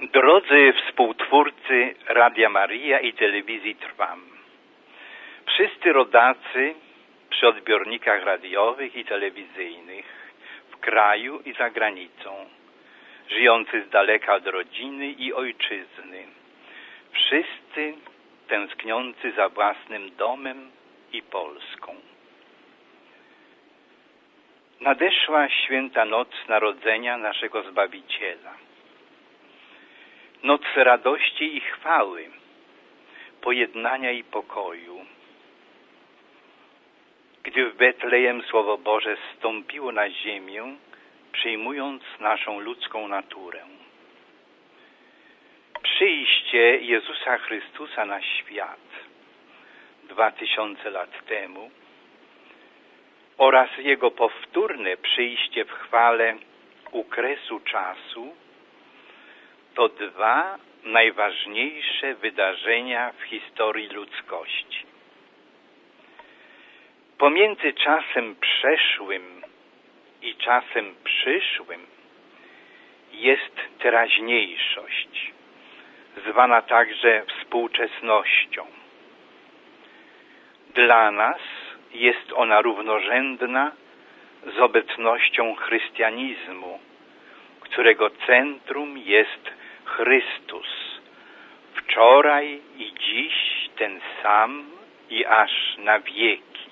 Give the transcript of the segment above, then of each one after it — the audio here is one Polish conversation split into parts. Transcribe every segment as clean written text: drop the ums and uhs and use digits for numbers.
Drodzy współtwórcy Radia Maryja i Telewizji Trwam, wszyscy rodacy przy odbiornikach radiowych i telewizyjnych w kraju i za granicą, żyjący z daleka od rodziny i ojczyzny, wszyscy tęskniący za własnym domem i Polską. Nadeszła święta noc narodzenia naszego Zbawiciela. Noc radości i chwały, pojednania i pokoju. Gdy w Betlejem Słowo Boże zstąpiło na ziemię, przyjmując naszą ludzką naturę. Przyjście Jezusa Chrystusa na świat 2000 lat temu oraz Jego powtórne przyjście w chwale u kresu czasu to dwa najważniejsze wydarzenia w historii ludzkości. Pomiędzy czasem przeszłym i czasem przyszłym jest teraźniejszość, zwana także współczesnością. Dla nas jest ona równorzędna z obecnością chrystianizmu, którego centrum jest Chrystus, wczoraj i dziś ten sam i aż na wieki.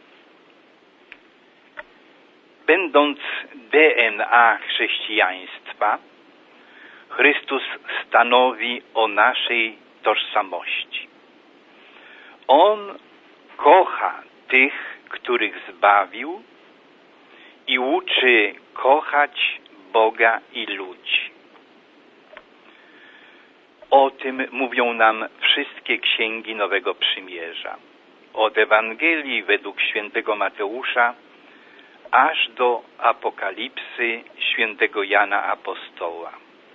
Będąc DNA chrześcijaństwa, Chrystus stanowi o naszej tożsamości. On kocha tych, których zbawił i uczy kochać Boga i ludzi. O tym mówią nam wszystkie księgi Nowego Przymierza. Od Ewangelii według świętego Mateusza aż do Apokalipsy świętego Jana Apostoła.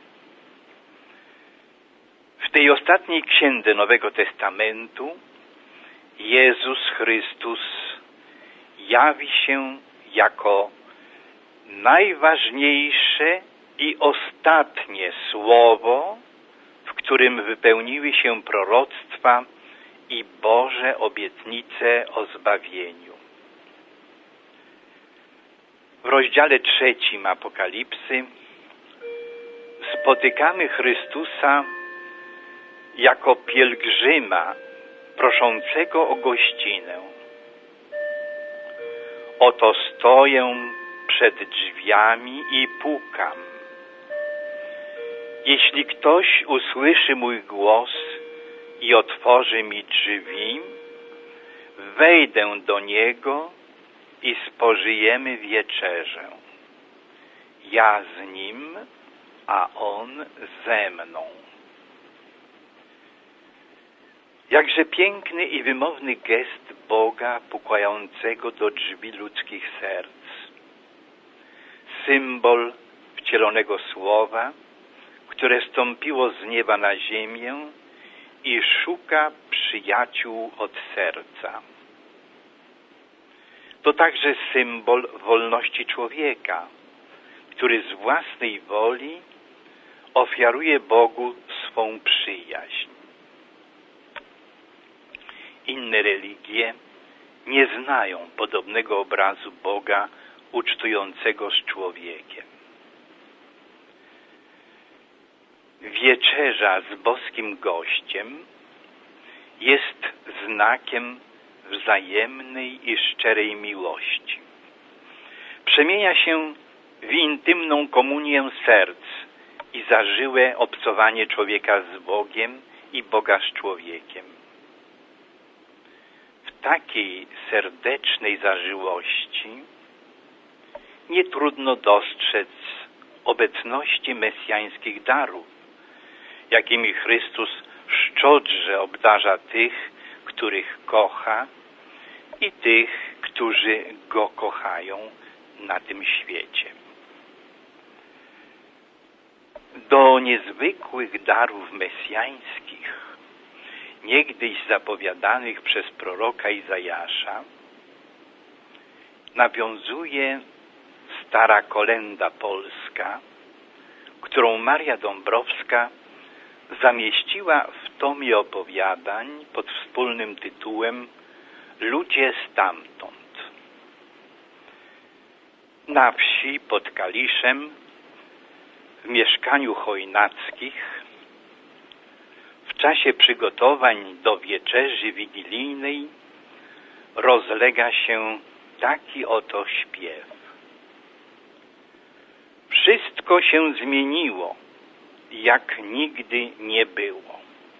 W tej ostatniej księdze Nowego Testamentu Jezus Chrystus jawi się jako najważniejsze i ostatnie słowo, w którym wypełniły się proroctwa i Boże obietnice o zbawieniu. W rozdziale 3 Apokalipsy spotykamy Chrystusa jako pielgrzyma proszącego o gościnę. Oto stoję przed drzwiami i pukam. Jeśli ktoś usłyszy mój głos i otworzy mi drzwi, wejdę do niego i spożyjemy wieczerzę. Ja z nim, a on ze mną. Jakże piękny i wymowny gest Boga pukającego do drzwi ludzkich serc. Symbol wcielonego słowa, które stąpiło z nieba na ziemię i szuka przyjaciół od serca. To także symbol wolności człowieka, który z własnej woli ofiaruje Bogu swą przyjaźń. Inne religie nie znają podobnego obrazu Boga ucztującego z człowiekiem. Wieczerza z boskim gościem jest znakiem wzajemnej i szczerej miłości. Przemienia się w intymną komunię serc i zażyłe obcowanie człowieka z Bogiem i Boga z człowiekiem. W takiej serdecznej zażyłości nie trudno dostrzec obecności mesjańskich darów, jakimi Chrystus szczodrze obdarza tych, których kocha i tych, którzy Go kochają na tym świecie. Do niezwykłych darów mesjańskich, niegdyś zapowiadanych przez proroka Izajasza, nawiązuje stara kolęda polska, którą Maria Dąbrowska zamieściła w tomie opowiadań pod wspólnym tytułem Ludzie stamtąd. Na wsi pod Kaliszem, w mieszkaniu Chojnackich, w czasie przygotowań do wieczerzy wigilijnej rozlega się taki oto śpiew. Wszystko się zmieniło, jak nigdy nie było.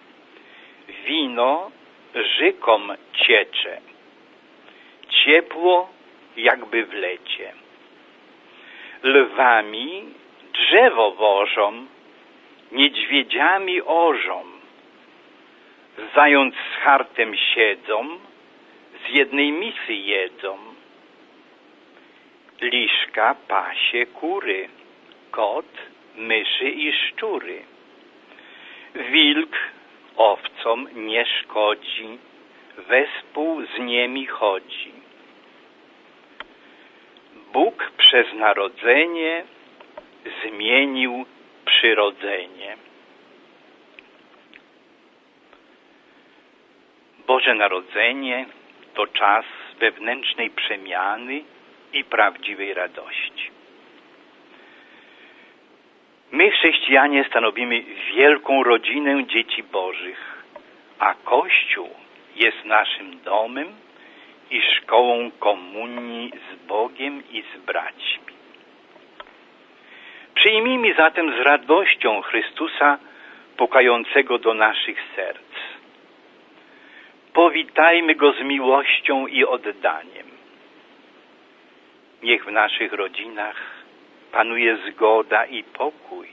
Wino rzekom ciecze, ciepło jakby w lecie. Lwami drzewo wożą, niedźwiedziami orzą. Zając z hartem siedzą, z jednej misy jedzą. Liszka pasie kury, kot myszy i szczury. Wilk owcom nie szkodzi, wespół z nimi chodzi. Bóg przez narodzenie zmienił przyrodzenie. Boże Narodzenie to czas wewnętrznej przemiany i prawdziwej radości. My, chrześcijanie, stanowimy wielką rodzinę dzieci Bożych, a Kościół jest naszym domem i szkołą komunii z Bogiem i z braćmi. Przyjmijmy zatem z radością Chrystusa pukającego do naszych serc. Powitajmy Go z miłością i oddaniem. Niech w naszych rodzinach panuje zgoda i pokój.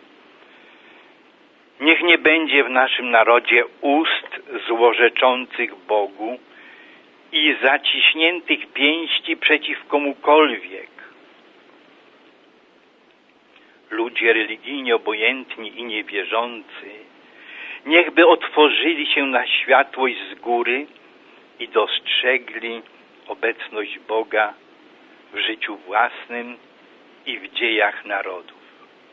Niech nie będzie w naszym narodzie ust złorzeczących Bogu i zaciśniętych pięści przeciw komukolwiek. Ludzie religijnie obojętni i niewierzący niechby otworzyli się na światłość z góry i dostrzegli obecność Boga w życiu własnym i w dziejach narodów.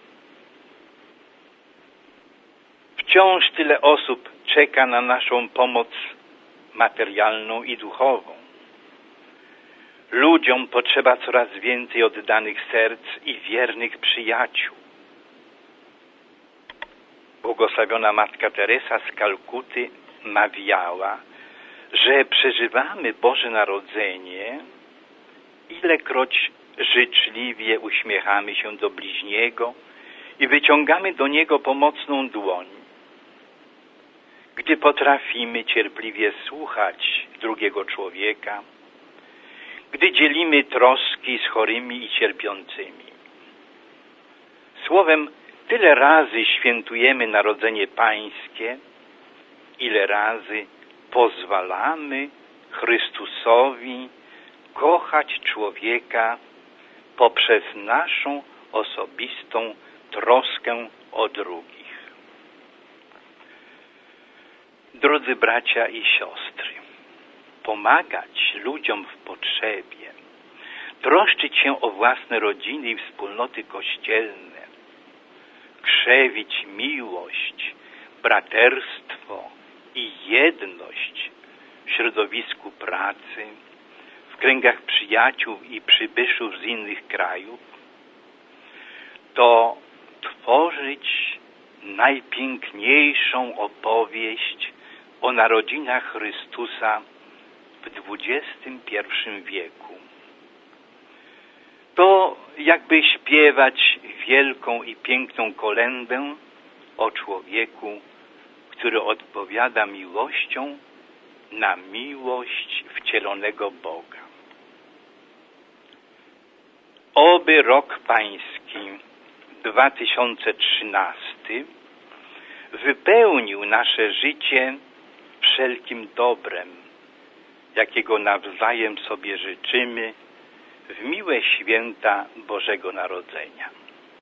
Wciąż tyle osób czeka na naszą pomoc materialną i duchową. Ludziom potrzeba coraz więcej oddanych serc i wiernych przyjaciół. Błogosławiona Matka Teresa z Kalkuty mawiała, że przeżywamy Boże Narodzenie, ilekroć życzliwie uśmiechamy się do bliźniego i wyciągamy do niego pomocną dłoń. Gdy potrafimy cierpliwie słuchać drugiego człowieka, gdy dzielimy troski z chorymi i cierpiącymi. Słowem, tyle razy świętujemy Narodzenie Pańskie, ile razy pozwalamy Chrystusowi kochać człowieka poprzez naszą osobistą troskę o drugich. Drodzy bracia i siostry, pomagać ludziom w potrzebie, troszczyć się o własne rodziny i wspólnoty kościelne, krzewić miłość, braterstwo i jedność w środowisku pracy, w kręgach przyjaciół i przybyszów z innych krajów, to tworzyć najpiękniejszą opowieść o narodzinach Chrystusa w XXI wieku. To jakby śpiewać wielką i piękną kolędę o człowieku, który odpowiada miłością na miłość wcielonego Boga. Oby rok Pański 2013 wypełnił nasze życie wszelkim dobrem, jakiego nawzajem sobie życzymy w miłe święta Bożego Narodzenia.